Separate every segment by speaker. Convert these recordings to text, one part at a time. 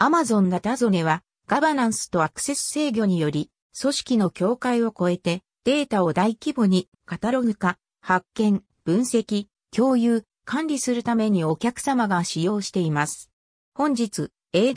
Speaker 1: Amazon ダタゾネはガバナンスとアクセス制御により組織の境界を超えてデータを大規模にカタログ化、発見、分析、共有、管理するためにお客様が使用しています。本日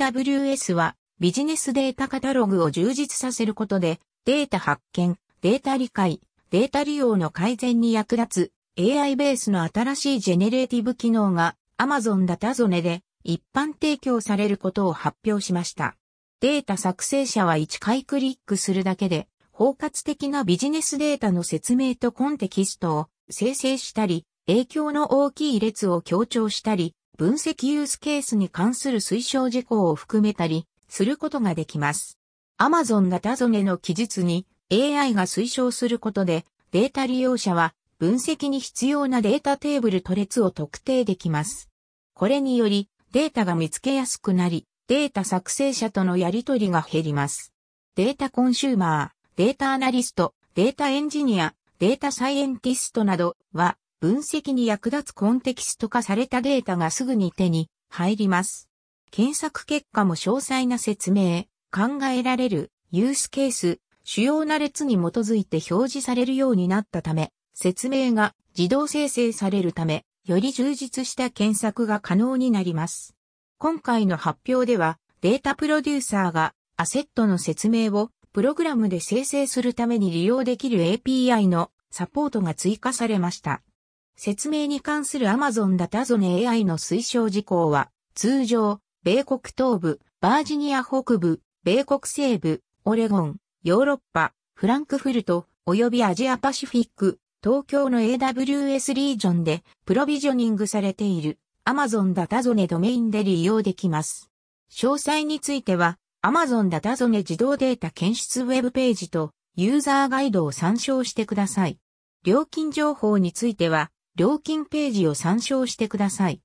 Speaker 1: AWS はビジネスデータカタログを充実させることでデータ発見、データ理解、データ利用の改善に役立つ AI ベースの新しいジェネレーティブ機能が Amazon ダタゾネで一般提供されることを発表しました。データ作成者は1回クリックするだけで包括的なビジネスデータの説明とコンテキストを生成したり、影響の大きい列を強調したり、分析ユースケースに関する推奨事項を含めたりすることができます。Amazon ダタゾネの記述に AI が推奨することでデータ利用者は分析に必要なデータテーブルと列を特定できます。これによりデータが見つけやすくなり、データ作成者とのやり取りが減ります。データコンシューマー、データアナリスト、データエンジニア、データサイエンティストなどは分析に役立つコンテキスト化されたデータがすぐに手に入ります。検索結果も詳細な説明、考えられるユースケース、主要な列に基づいて表示されるようになったため、説明が自動生成されるため、より充実した検索が可能になります。今回の発表では、データプロデューサーがアセットの説明をプログラムで生成するために利用できる API のサポートが追加されました。説明に関する Amazon ダタゾネ AI の推奨事項は、通常、米国東部、バージニア北部、米国西部、オレゴン、ヨーロッパ、フランクフルト、及びアジアパシフィック、東京の AWS リージョンでプロビジョニングされている Amazon ダタゾネドメインで利用できます。詳細については Amazon ダタゾネ自動データ検出ウェブページとユーザーガイドを参照してください。料金情報については料金ページを参照してください。